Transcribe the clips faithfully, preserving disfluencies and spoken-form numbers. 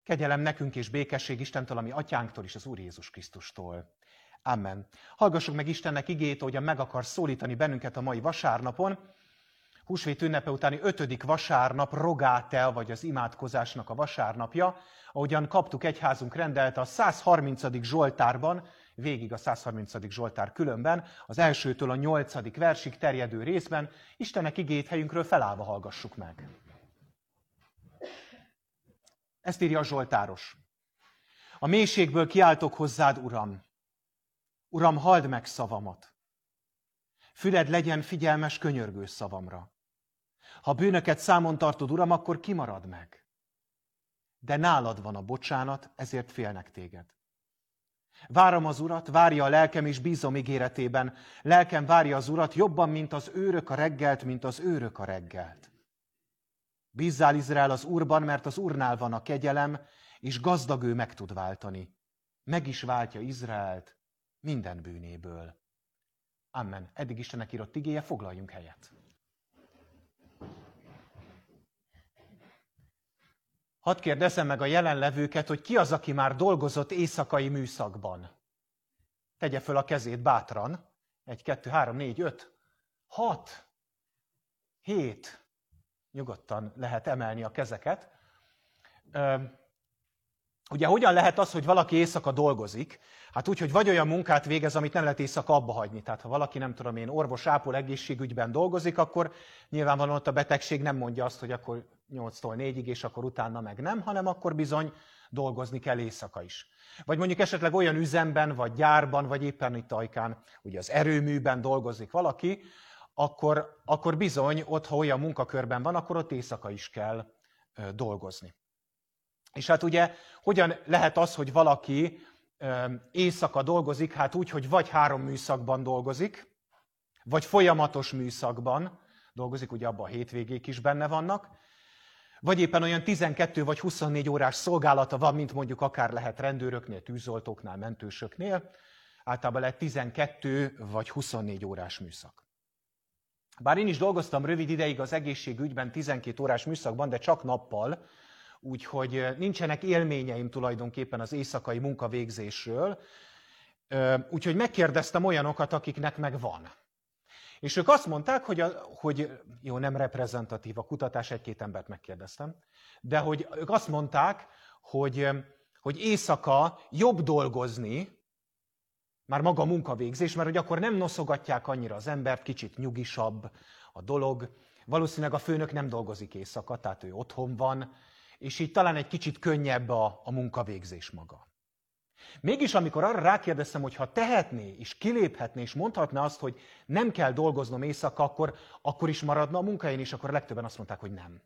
Kegyelem nekünk és békesség Istentől, ami atyánktól és az Úr Jézus Krisztustól. Amen. Hallgassuk meg Istennek igéjét, ahogyan meg akar szólítani bennünket a mai vasárnapon. Húsvét ünnepe utáni ötödik vasárnap, Rogátel, vagy az imádkozásnak a vasárnapja, ahogyan kaptuk, egyházunk rendelte a százharmincadik Zsoltárban, végig a százharmincadik Zsoltár különben, az elsőtől a nyolcadik versig terjedő részben, Istennek igéjét helyünkről felállva hallgassuk meg. Ezt írja a Zsoltáros. A mélységből kiáltok hozzád, Uram. Uram, halld meg szavamat. Füled legyen figyelmes könyörgő szavamra. Ha bűnöket számon tartod, Uram, akkor kimarad meg. De nálad van a bocsánat, ezért félnek téged. Várom az Urat, várja a lelkem, és bízom ígéretében. Lelkem várja az Urat jobban, mint az őrök a reggelt, mint az őrök a reggelt. Bízzál, Izrael, az Úrban, mert az Úrnál van a kegyelem, és gazdag ő meg tud váltani. Meg is váltja Izraelt minden bűnéből. Amen. Eddig Istennek írott igéje, foglaljunk helyet. Hadd kérdezzem meg a jelenlevőket, hogy ki az, aki már dolgozott éjszakai műszakban. Tegye föl a kezét bátran. Egy, kettő, három, négy, öt, hat, hét. Nyugodtan lehet emelni a kezeket. Ugye hogyan lehet az, hogy valaki éjszaka dolgozik? Hát úgy, hogy vagy olyan munkát végez, amit nem lehet éjszaka abba hagyni. Tehát ha valaki, nem tudom én, orvos, ápol, egészségügyben dolgozik, akkor nyilvánvalóan ott a betegség nem mondja azt, hogy akkor nyolctól négyig, és akkor utána meg nem, hanem akkor bizony dolgozni kell éjszaka is. Vagy mondjuk esetleg olyan üzemben, vagy gyárban, vagy éppen itt ajkán, ugye az erőműben dolgozik valaki, akkor, akkor bizony ott, ha olyan munkakörben van, akkor ott éjszaka is kell ö, dolgozni. És hát ugye, hogyan lehet az, hogy valaki ö, éjszaka dolgozik? Hát úgy, hogy vagy három műszakban dolgozik, vagy folyamatos műszakban dolgozik, ugye abban a hétvégék is benne vannak, vagy éppen olyan tizenkettő vagy huszonnégy órás szolgálata van, mint mondjuk akár lehet rendőröknél, tűzoltóknál, mentősöknél. Általában lehet tizenkettő vagy huszonnégy órás műszak. Bár én is dolgoztam rövid ideig az egészségügyben tizenkét órás műszakban, de csak nappal, úgyhogy nincsenek élményeim tulajdonképpen az éjszakai munkavégzésről, úgyhogy megkérdeztem olyanokat, akiknek meg van. És ők azt mondták, hogy, a, hogy jó, nem reprezentatív a kutatás, egy-két embert megkérdeztem, de hogy ők azt mondták, hogy, hogy éjszaka jobb dolgozni, már maga a munkavégzés, mert hogy akkor nem noszogatják annyira az embert, kicsit nyugisabb a dolog. Valószínűleg a főnök nem dolgozik éjszaka, tehát ő otthon van, és így talán egy kicsit könnyebb a, a munkavégzés maga. Mégis amikor arra rákérdeztem, hogy ha tehetné, és kiléphetné, és mondhatná azt, hogy nem kell dolgoznom éjszaka, akkor, akkor is maradna a munkahelyén, és akkor a legtöbben azt mondták, hogy nem.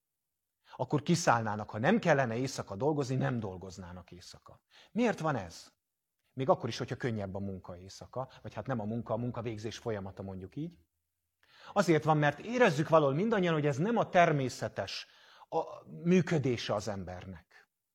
Akkor kiszállnának, ha nem kellene éjszaka dolgozni, nem dolgoznának éjszaka. Miért van ez? Még akkor is, hogyha könnyebb a munka éjszaka, vagy hát nem a munka, a munkavégzés folyamata, mondjuk így. Azért van, mert érezzük valahol mindannyian, hogy ez nem a természetes a működése az embernek.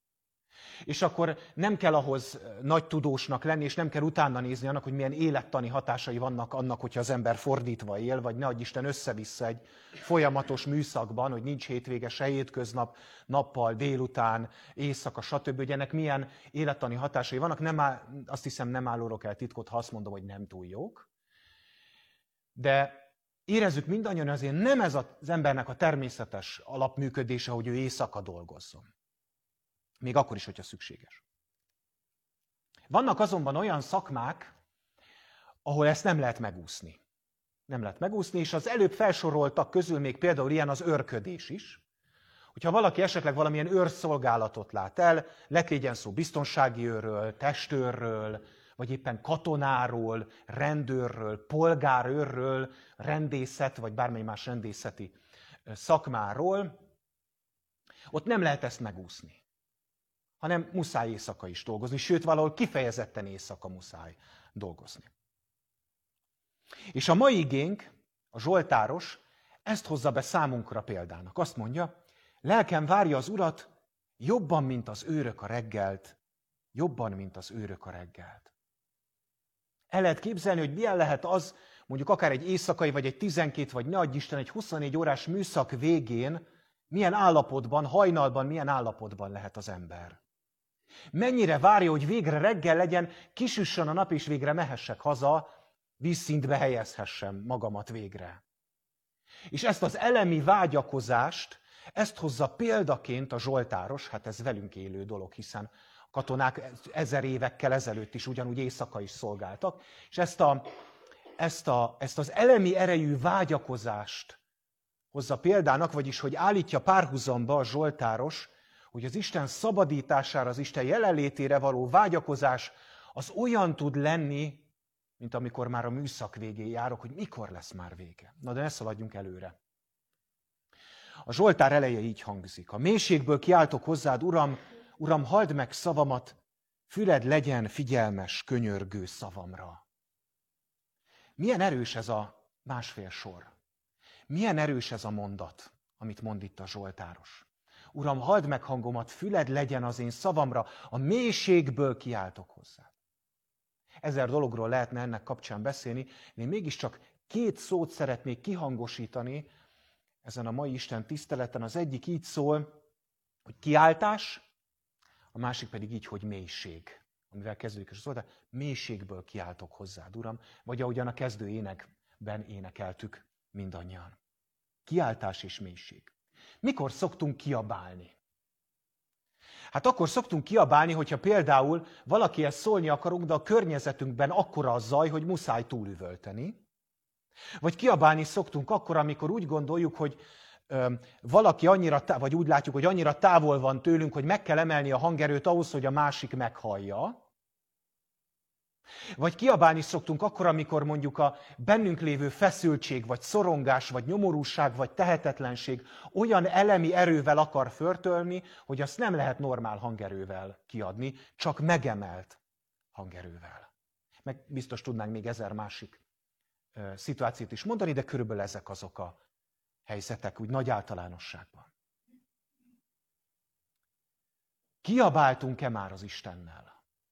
És akkor nem kell ahhoz nagy tudósnak lenni, és nem kell utána nézni annak, hogy milyen élettani hatásai vannak annak, hogyha az ember fordítva él, vagy ne adj Isten össze-vissza egy folyamatos műszakban, hogy nincs hétvége, se hétköznap, nappal, délután, éjszaka, stb. Hogy ennek milyen élettani hatásai vannak. Nem áll, azt hiszem, nem állorok el titkot, ha azt mondom, hogy nem túl jók. De érezzük mindannyian, azért nem ez az embernek a természetes alapműködése, hogy ő éjszaka dolgozzon. Még akkor is, hogyha szükséges. Vannak azonban olyan szakmák, ahol ezt nem lehet megúszni. Nem lehet megúszni, és az előbb felsoroltak közül még például ilyen az őrködés is. Hogyha valaki esetleg valamilyen őrszolgálatot lát el, legyen szó biztonsági őrről, testőrről, vagy éppen katonáról, rendőrről, polgárőrről, rendészet, vagy bármely más rendészeti szakmáról, ott nem lehet ezt megúszni, hanem muszáj éjszaka is dolgozni, sőt, valahol kifejezetten éjszaka muszáj dolgozni. És a mai igénk, a Zsoltáros, ezt hozza be számunkra példának. Azt mondja, lelkem várja az Urat jobban, mint az őrök a reggelt, jobban, mint az őrök a reggelt. El lehet képzelni, hogy milyen lehet az, mondjuk akár egy éjszakai, vagy egy tizenkét, vagy ne adj Isten, egy huszonnégy órás műszak végén Milyen állapotban, hajnalban, milyen állapotban lehet az ember? Mennyire várja, hogy végre reggel legyen, kisüssön a nap, és végre mehessek haza, vízszintbe helyezhessem magamat végre. És ezt az elemi vágyakozást, ezt hozza példaként a zsoltáros, hát ez velünk élő dolog, hiszen a katonák ezer évekkel ezelőtt is ugyanúgy éjszaka is szolgáltak, és ezt, a, ezt, a, ezt az elemi erejű vágyakozást hozza példának, vagyis hogy állítja párhuzamba a zsoltáros, hogy az Isten szabadítására, az Isten jelenlétére való vágyakozás az olyan tud lenni, mint amikor már a műszak végén járok, hogy mikor lesz már vége. Na de ne szaladjunk előre. A Zsoltár eleje így hangzik. A mélységből kiáltok hozzád, Uram, Uram, halld meg szavamat, füled legyen figyelmes, könyörgő szavamra. Milyen erős ez a másfél sor. Milyen erős ez a mondat, amit mond itt a zsoltáros. Uram, halld meg hangomat, füled legyen az én szavamra, a mélységből kiáltok hozzá. Ezer dologról lehetne ennek kapcsán beszélni, én mégiscsak két szót szeretnék kihangosítani ezen a mai Isten tiszteleten. Az egyik így szól, hogy kiáltás, a másik pedig így, hogy mélység. Amivel kezdődik is szól, mélységből kiáltok hozzád, Uram, vagy ahogyan a kezdő énekben énekeltük mindannyian. Kiáltás és mélység. Mikor szoktunk kiabálni? Hát akkor szoktunk kiabálni, hogyha például valakihez szólni akarunk, de a környezetünkben akkora a zaj, hogy muszáj túlüvölteni. Vagy kiabálni szoktunk akkor, amikor úgy gondoljuk, hogy ö, valaki annyira, vagy úgy látjuk, hogy annyira távol van tőlünk, hogy meg kell emelni a hangerőt ahhoz, hogy a másik meghallja. Vagy kiabálni szoktunk akkor, amikor mondjuk a bennünk lévő feszültség, vagy szorongás, vagy nyomorúság, vagy tehetetlenség olyan elemi erővel akar förtölni, hogy azt nem lehet normál hangerővel kiadni, csak megemelt hangerővel. Meg biztos tudnánk még ezer másik ö, szituációt is mondani, de körülbelül ezek azok a helyzetek, úgy nagy általánosságban. Kiabáltunk-e már az Istennel?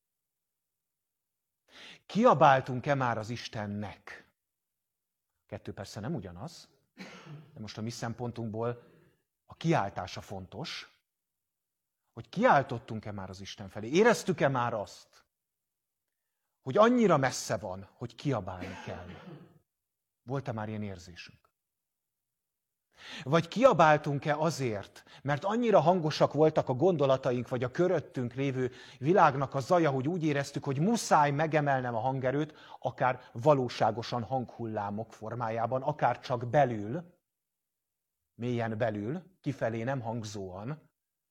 Kiabáltunk-e már az Istennek? Kettő persze nem ugyanaz, de most a mi szempontunkból a kiáltása fontos, hogy kiáltottunk-e már az Isten felé. Éreztük-e már azt, hogy annyira messze van, hogy kiabálni kell? Volt-e már ilyen érzésünk? Vagy kiabáltunk-e azért, mert annyira hangosak voltak a gondolataink, vagy a köröttünk lévő világnak a zaja, hogy úgy éreztük, hogy muszáj megemelnem a hangerőt, akár valóságosan hanghullámok formájában, akár csak belül, mélyen belül, kifelé nem hangzóan,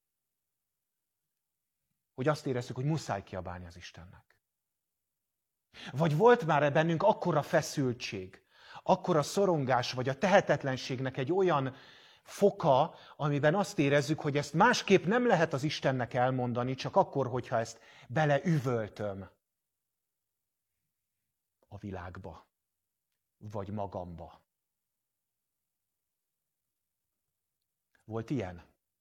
hogy azt éreztük, hogy muszáj kiabálni az Istennek. Vagy volt már bennünk akkora feszültség, akkora szorongás, vagy a tehetetlenségnek egy olyan foka, amiben azt érezzük, hogy ezt másképp nem lehet az Istennek elmondani, csak akkor, hogyha ezt beleüvöltöm a világba, vagy magamba. Volt ilyen?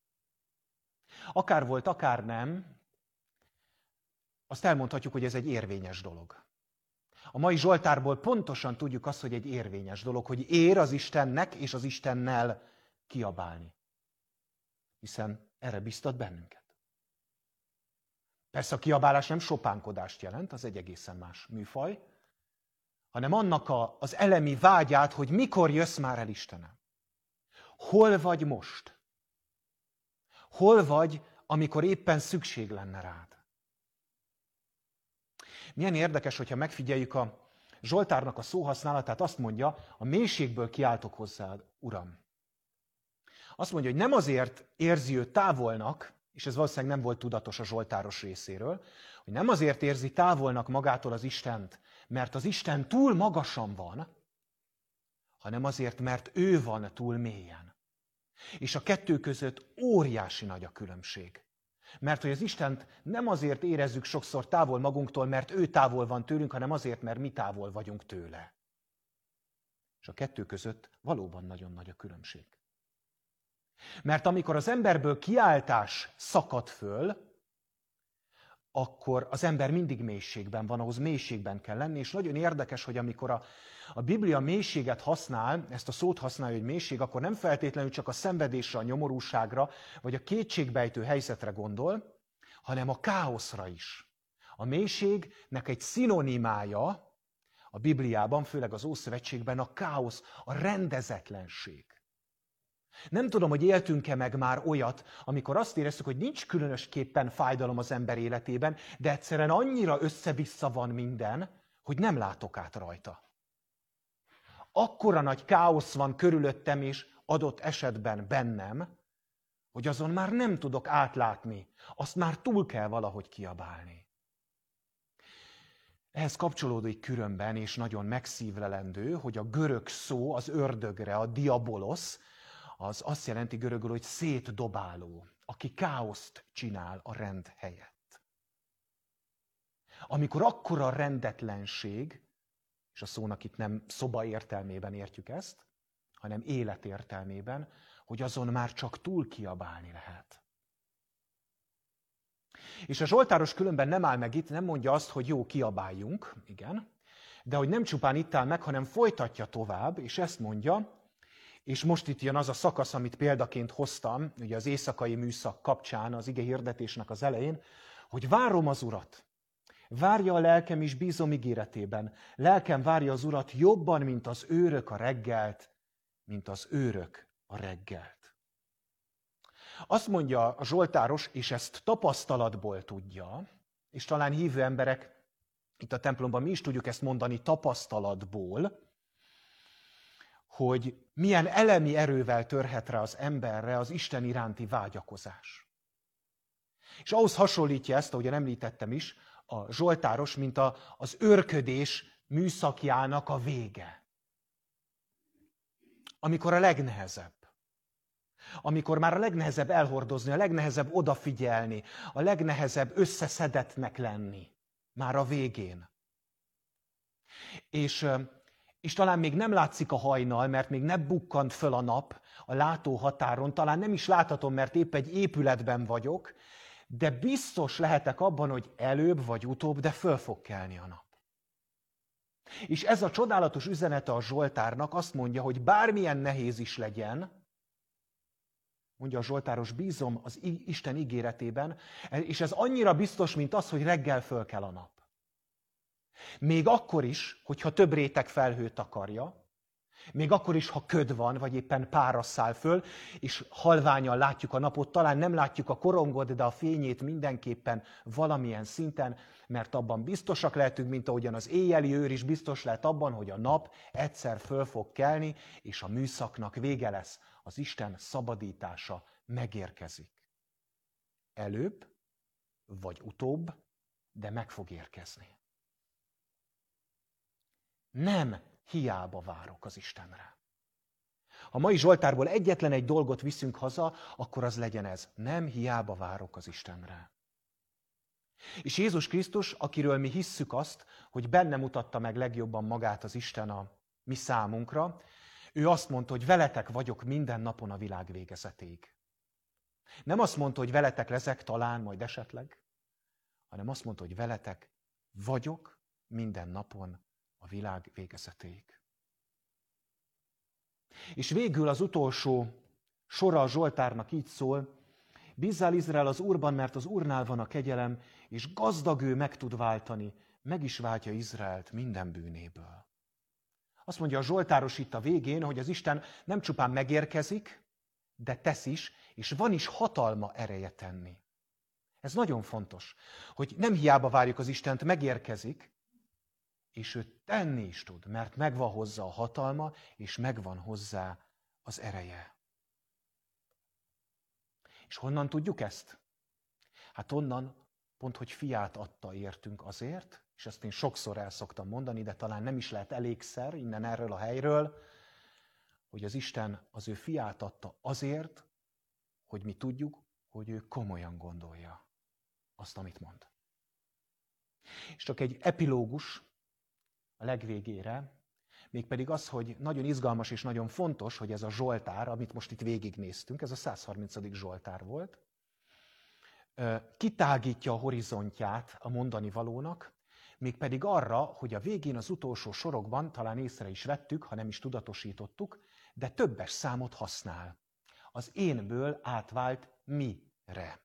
Akár volt, akár nem, azt elmondhatjuk, hogy ez egy érvényes dolog. A mai Zsoltárból pontosan tudjuk azt, hogy egy érvényes dolog, hogy ér az Istennek és az Istennel kiabálni. Hiszen erre biztat bennünket. Persze a kiabálás nem sopánkodást jelent, az egy egészen más műfaj, hanem annak a, az elemi vágyát, hogy mikor jössz már el Istenem. Hol vagy most? Hol vagy, amikor éppen szükség lenne rád? Milyen érdekes, hogyha megfigyeljük a Zsoltárnak a szóhasználatát, azt mondja, a mélységből kiáltok hozzád, Uram. Azt mondja, hogy nem azért érzi ő távolnak, és ez valószínűleg nem volt tudatos a zsoltáros részéről, hogy nem azért érzi távolnak magától az Istent, mert az Isten túl magasan van, hanem azért, mert ő van túl mélyen. És a kettő között óriási nagy a különbség. Mert hogy az Istent nem azért érezzük sokszor távol magunktól, mert ő távol van tőlünk, hanem azért, mert mi távol vagyunk tőle. És a kettő között valóban nagyon nagy a különbség. Mert amikor az emberből kiáltás szakad föl, akkor az ember mindig mélységben van, ahhoz mélységben kell lenni, és nagyon érdekes, hogy amikor a, a Biblia mélységet használ, ezt a szót használja, hogy mélység, akkor nem feltétlenül csak a szenvedésre, a nyomorúságra, vagy a kétségbejtő helyzetre gondol, hanem a káoszra is. A mélységnek egy szinonimája a Bibliában, főleg az Ószövetségben a káosz, a rendezetlenség. Nem tudom, hogy éltünk-e meg már olyat, amikor azt éreztük, hogy nincs különösképpen fájdalom az ember életében, de egyszerűen annyira össze-vissza van minden, hogy nem látok át rajta. Akkora nagy káosz van körülöttem és adott esetben bennem, hogy azon már nem tudok átlátni. Azt már túl kell valahogy kiabálni. Ehhez kapcsolódik különben, és nagyon megszívlelendő, hogy a görög szó az ördögre, a diabolosz, az azt jelenti görögül, hogy szétdobáló, aki káoszt csinál a rend helyett. Amikor akkora rendetlenség, és a szónak itt nem szoba értelmében értjük ezt, hanem élet értelmében, hogy azon már csak túl kiabálni lehet. És a zsoltáros különben nem áll meg itt, nem mondja azt, hogy jó, kiabáljunk, igen, de hogy nem csupán itt áll meg, hanem folytatja tovább, és ezt mondja, és most itt jön az a szakasz, amit példaként hoztam, ugye az éjszakai műszak kapcsán, az ige hirdetésnek az elején, hogy várom az Urat. Várja a lelkem is, bízom ígéretében. Lelkem várja az Urat jobban, mint az őrök a reggelt, mint az őrök a reggelt. Azt mondja a zsoltáros, és ezt tapasztalatból tudja, és talán hívő emberek itt a templomban mi is tudjuk ezt mondani tapasztalatból, hogy milyen elemi erővel törhet rá az emberre az Isten iránti vágyakozás. És ahhoz hasonlítja ezt, ahogyan említettem is, a zsoltáros, mint a, az őrködés műszakjának a vége. Amikor a legnehezebb. Amikor már a legnehezebb elhordozni, a legnehezebb odafigyelni, a legnehezebb összeszedetnek lenni. Már a végén. És, és talán még nem látszik a hajnal, mert még nem bukkant föl a nap a látóhatáron, talán nem is láthatom, mert épp egy épületben vagyok, de biztos lehetek abban, hogy előbb vagy utóbb, de föl fog kelni a nap. És ez a csodálatos üzenete a Zsoltárnak azt mondja, hogy bármilyen nehéz is legyen, mondja a zsoltáros, bízom az Isten ígéretében, és ez annyira biztos, mint az, hogy reggel föl kell a nap. Még akkor is, hogyha több réteg felhő takarja, még akkor is, ha köd van, vagy éppen pára száll föl, és halványan látjuk a napot, talán nem látjuk a korongot, de a fényét mindenképpen valamilyen szinten, mert abban biztosak lehetünk, mint ahogyan az éjjeli őr is biztos lehet abban, hogy a nap egyszer föl fog kelni, és a műszaknak vége lesz. Az Isten szabadítása megérkezik. Előbb, vagy utóbb, de meg fog érkezni. Nem hiába várok az Istenre. Ha mai Zsoltárból egyetlen egy dolgot viszünk haza, akkor az legyen ez. Nem hiába várok az Istenre. És Jézus Krisztus, akiről mi hisszük azt, hogy benne mutatta meg legjobban magát az Isten a mi számunkra, ő azt mondta, hogy veletek vagyok minden napon a világ végezetéig. Nem azt mondta, hogy veletek leszek talán, majd esetleg, hanem azt mondta, hogy veletek vagyok minden napon a világ végezetéig. És végül az utolsó sora a Zsoltárnak így szól, bízzál Izrael az Úrban, mert az Úrnál van a kegyelem, és gazdag ő meg tud váltani, meg is váltja Izraelt minden bűnéből. Azt mondja a zsoltáros itt a végén, hogy az Isten nem csupán megérkezik, de tesz is, és van is hatalma ereje tenni. Ez nagyon fontos, hogy nem hiába várjuk az Istent, megérkezik, és ő tenni is tud, mert megvan hozzá a hatalma, és megvan hozzá az ereje. És honnan tudjuk ezt? Hát onnan, pont, hogy fiát adta értünk azért, és ezt én sokszor el szoktam mondani, de talán nem is lehet elégszer innen erről a helyről, hogy az Isten az ő fiát adta azért, hogy mi tudjuk, hogy ő komolyan gondolja azt, amit mond. És csak egy epilógus a legvégére, mégpedig az, hogy nagyon izgalmas és nagyon fontos, hogy ez a Zsoltár, amit most itt végignéztünk, ez a száz harmincadik Zsoltár volt, kitágítja a horizontját a mondani valónak, mégpedig arra, hogy a végén az utolsó sorokban talán észre is vettük, ha nem is tudatosítottuk, de többes számot használ. Az énből átvált mire.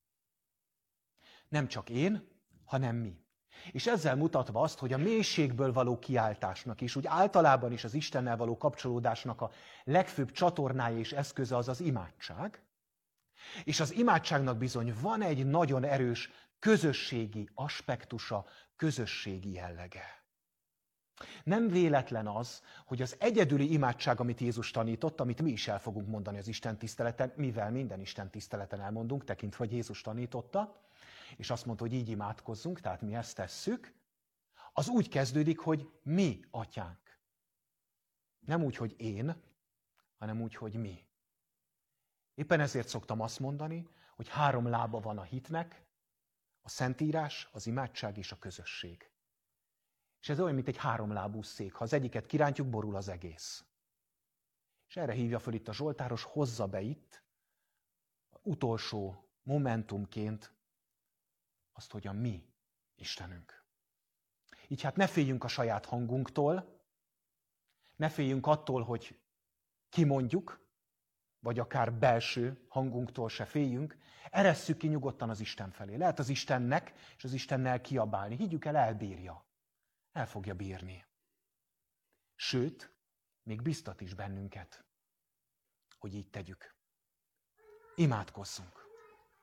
Nem csak én, hanem mi. És ezzel mutatva azt, hogy a mélységből való kiáltásnak is, úgy általában is az Istennel való kapcsolódásnak a legfőbb csatornája és eszköze az az imádság, és az imádságnak bizony van egy nagyon erős közösségi aspektusa, közösségi jellege. Nem véletlen az, hogy az egyedüli imádság, amit Jézus tanított, amit mi is el fogunk mondani az Isten tiszteleten, mivel minden Isten tiszteleten elmondunk, tekintve, hogy Jézus tanította, és azt mondta, hogy így imádkozzunk, tehát mi ezt tesszük, az úgy kezdődik, hogy mi, atyánk. Nem úgy, hogy én, hanem úgy, hogy mi. Éppen ezért szoktam azt mondani, hogy három lába van a hitnek, a Szentírás, az imádság és a közösség. És ez olyan, mint egy háromlábú szék. Ha az egyiket kirántjuk, borul az egész. És erre hívja föl itt a Zsoltáros, hozza be itt, utolsó momentumként azt, hogy a mi Istenünk. Így hát ne féljünk a saját hangunktól, ne féljünk attól, hogy kimondjuk, vagy akár belső hangunktól se féljünk, eresszük ki nyugodtan az Isten felé. Lehet az Istennek és az Istennel kiabálni. Higgyük el, elbírja. El fogja bírni. Sőt, még biztat is bennünket, hogy így tegyük. Imádkozzunk.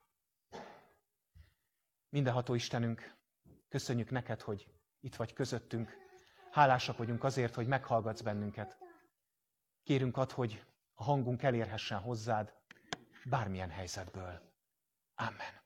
Mindenható Istenünk, köszönjük neked, hogy itt vagy közöttünk. Hálásak vagyunk azért, hogy meghallgatsz bennünket. Kérünk ad, hogy a hangunk elérhessen hozzád bármilyen helyzetből. Amen.